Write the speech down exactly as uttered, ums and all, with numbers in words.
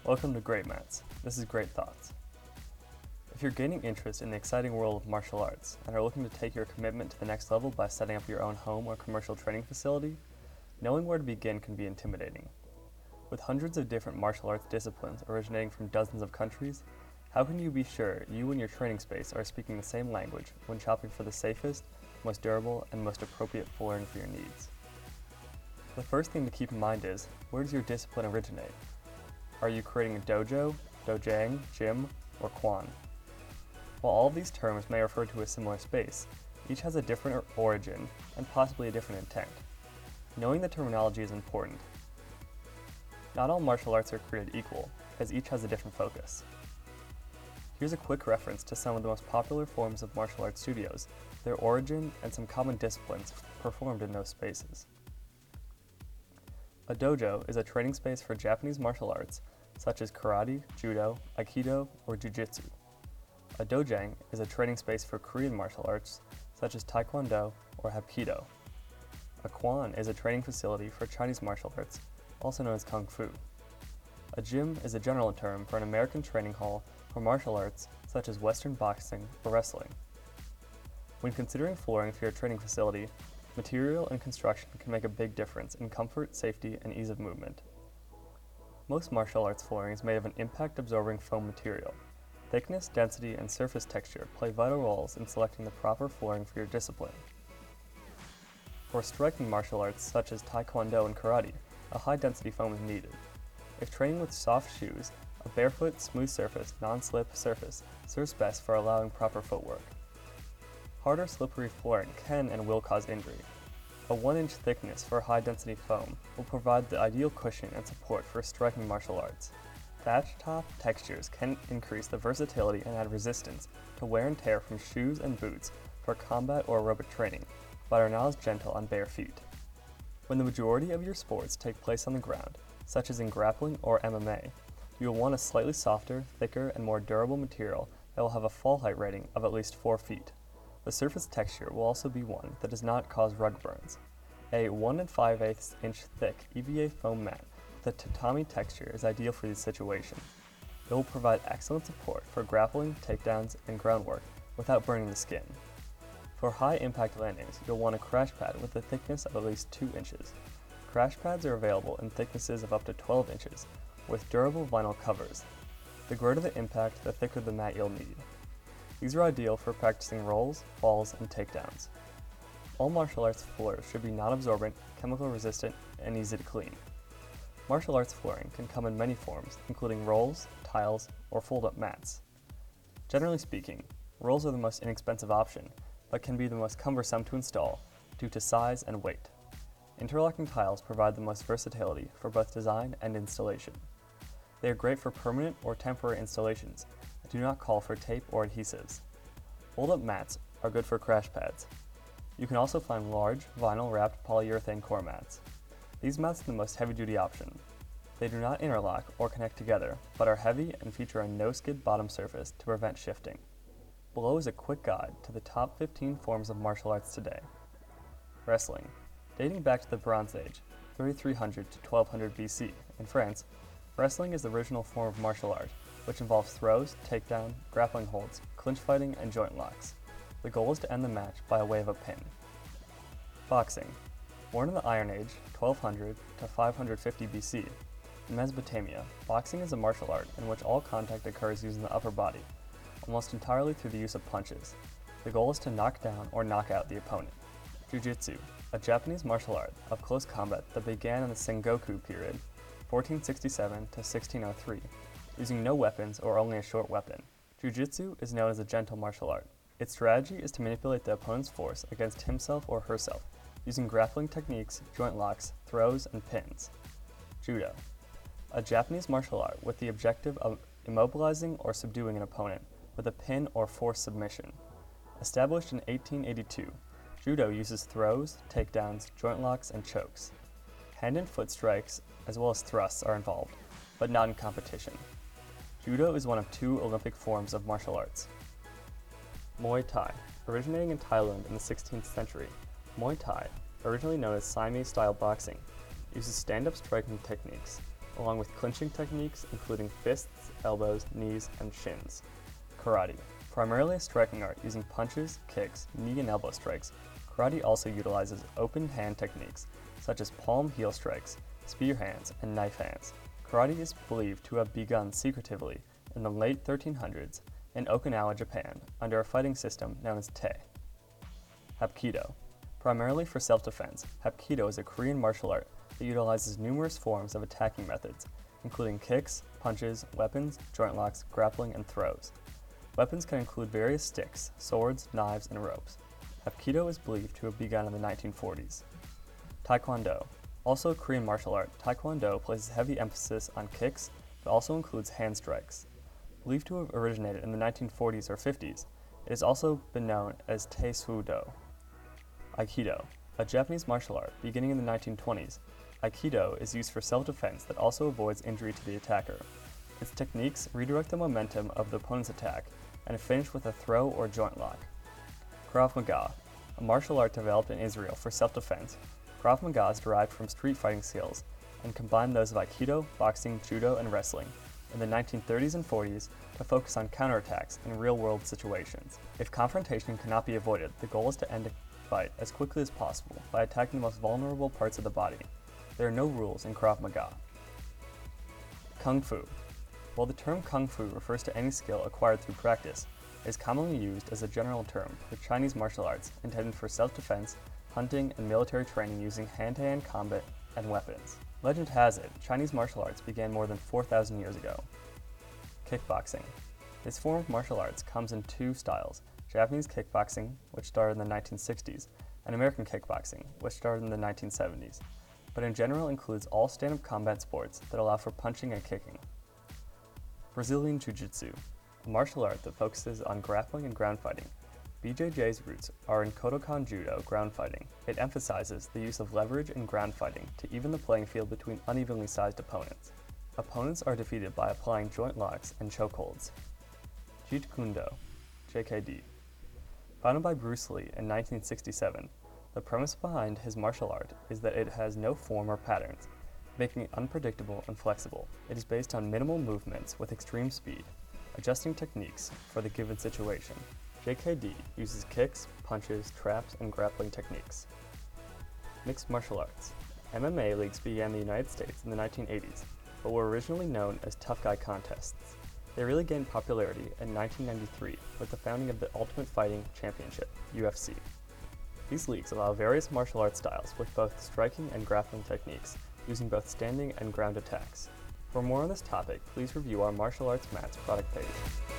Welcome to Great Mats. This is Great Thoughts. If you're gaining interest in the exciting world of martial arts and are looking to take your commitment to the next level by setting up your own home or commercial training facility, knowing where to begin can be intimidating. With hundreds of different martial arts disciplines originating from dozens of countries, how can you be sure you and your training space are speaking the same language when shopping for the safest, most durable, and most appropriate flooring for your needs? The first thing to keep in mind is, where does your discipline originate? Are you creating a dojo, dojang, gym, or kwan? While all of these terms may refer to a similar space, each has a different origin and possibly a different intent. Knowing the terminology is important. Not all martial arts are created equal, as each has a different focus. Here's a quick reference to some of the most popular forms of martial arts studios, their origin, and some common disciplines performed in those spaces. A dojo is a training space for Japanese martial arts, such as karate, judo, aikido, or jiu-jitsu. A dojang is a training space for Korean martial arts, such as taekwondo or hapkido. A kwan is a training facility for Chinese martial arts, also known as kung fu. A gym is a general term for an American training hall for martial arts, such as Western boxing or wrestling. When considering flooring for your training facility, material and construction can make a big difference in comfort, safety, and ease of movement. Most martial arts flooring is made of an impact-absorbing foam material. Thickness, density, and surface texture play vital roles in selecting the proper flooring for your discipline. For striking martial arts such as taekwondo and karate, a high-density foam is needed. If training with soft shoes, a barefoot, smooth surface, non-slip surface serves best for allowing proper footwork. Harder, slippery flooring can and will cause injury. A one inch thickness for high-density foam will provide the ideal cushion and support for striking martial arts. Thatch top textures can increase the versatility and add resistance to wear and tear from shoes and boots for combat or aerobic training, but are not as gentle on bare feet. When the majority of your sports take place on the ground, such as in grappling or M M A, you will want a slightly softer, thicker, and more durable material that will have a fall height rating of at least four feet. The surface texture will also be one that does not cause rug burns. A one and five eighths inch thick E V A foam mat with a tatami texture is ideal for this situation. It will provide excellent support for grappling, takedowns, and groundwork without burning the skin. For high impact landings, you'll want a crash pad with a thickness of at least two inches. Crash pads are available in thicknesses of up to twelve inches, with durable vinyl covers. The greater the impact, the thicker the mat you'll need. These are ideal for practicing rolls, falls, and takedowns. All martial arts floors should be non-absorbent, chemical resistant, and easy to clean. Martial arts flooring can come in many forms, including rolls, tiles, or fold-up mats. Generally speaking, rolls are the most inexpensive option, but can be the most cumbersome to install due to size and weight. Interlocking tiles provide the most versatility for both design and installation. They are great for permanent or temporary installations, and do not call for tape or adhesives. Fold-up mats are good for crash pads. You can also find large, vinyl-wrapped polyurethane core mats. These mats are the most heavy-duty option. They do not interlock or connect together, but are heavy and feature a no-skid bottom surface to prevent shifting. Below is a quick guide to the top fifteen forms of martial arts today. Wrestling. Dating back to the Bronze Age, thirty-three hundred to twelve hundred B C, in France, wrestling is the original form of martial art, which involves throws, takedown, grappling holds, clinch fighting, and joint locks. The goal is to end the match by way of a pin. Boxing. Born in the Iron Age, twelve hundred to five hundred fifty B C, in Mesopotamia, boxing is a martial art in which all contact occurs using the upper body, almost entirely through the use of punches. The goal is to knock down or knock out the opponent. Jiu-jitsu, a Japanese martial art of close combat that began in the Sengoku period, fourteen sixty-seven to sixteen oh three, using no weapons or only a short weapon. Jiu-jitsu is known as a gentle martial art. Its strategy is to manipulate the opponent's force against himself or herself, using grappling techniques, joint locks, throws, and pins. Judo, a Japanese martial art with the objective of immobilizing or subduing an opponent with a pin or forced submission. Established in eighteen eighty-two, Judo uses throws, takedowns, joint locks, and chokes. Hand and foot strikes, as well as thrusts, are involved, but not in competition. Judo is one of two Olympic forms of martial arts. Muay Thai. Originating in Thailand in the sixteenth century, Muay Thai, originally known as Siamese-style boxing, uses stand-up striking techniques. along with clinching techniques including fists, elbows, knees, and shins. Karate. Primarily a striking art using punches, kicks, knee and elbow strikes, karate also utilizes open hand techniques such as palm heel strikes, spear hands, and knife hands. Karate is believed to have begun secretively in the late thirteen hundreds in Okinawa, Japan, under a fighting system known as Te. Hapkido. Primarily for self-defense, Hapkido is a Korean martial art that utilizes numerous forms of attacking methods, including kicks, punches, weapons, joint locks, grappling, and throws. Weapons can include various sticks, swords, knives, and ropes. Hapkido is believed to have begun in the nineteen forties. Taekwondo. Also a Korean martial art, Taekwondo places heavy emphasis on kicks, but also includes hand strikes. Believed to have originated in the nineteen forties or fifties, it has also been known as Tae-Soo-Do. Aikido. A Japanese martial art beginning in the nineteen twenties, Aikido is used for self-defense that also avoids injury to the attacker. Its techniques redirect the momentum of the opponent's attack and finish with a throw or joint lock. Krav Maga. A martial art developed in Israel for self-defense, Krav Maga is derived from street fighting skills and combined those of Aikido, boxing, judo, and wrestling in the nineteen thirties and forties to focus on counterattacks in real-world situations. If confrontation cannot be avoided, the goal is to end a fight as quickly as possible by attacking the most vulnerable parts of the body. There are no rules in Krav Maga. Kung Fu. While the term Kung Fu refers to any skill acquired through practice, it is commonly used as a general term for Chinese martial arts intended for self-defense, hunting, and military training using hand-to-hand combat and weapons. Legend has it, Chinese martial arts began more than four thousand years ago. Kickboxing. This form of martial arts comes in two styles, Japanese kickboxing, which started in the nineteen sixties, and American kickboxing, which started in the nineteen seventies, but in general includes all stand-up combat sports that allow for punching and kicking. Brazilian Jiu-Jitsu, a martial art that focuses on grappling and ground fighting. B J J's roots are in Kodokan Judo ground fighting. It emphasizes the use of leverage in ground fighting to even the playing field between unevenly sized opponents. Opponents are defeated by applying joint locks and chokeholds. Jeet Kune Do, J K D. Founded by Bruce Lee in nineteen sixty-seven, the premise behind his martial art is that it has no form or patterns, making it unpredictable and flexible. It is based on minimal movements with extreme speed, adjusting techniques for the given situation. J K D uses kicks, punches, traps, and grappling techniques. Mixed martial arts. M M A leagues began in the United States in the nineteen eighties, but were originally known as tough guy contests. They really gained popularity in nineteen ninety-three with the founding of the Ultimate Fighting Championship, U F C. These leagues allow various martial arts styles with both striking and grappling techniques, using both standing and ground attacks. For more on this topic, please review our Martial Arts Mats product page.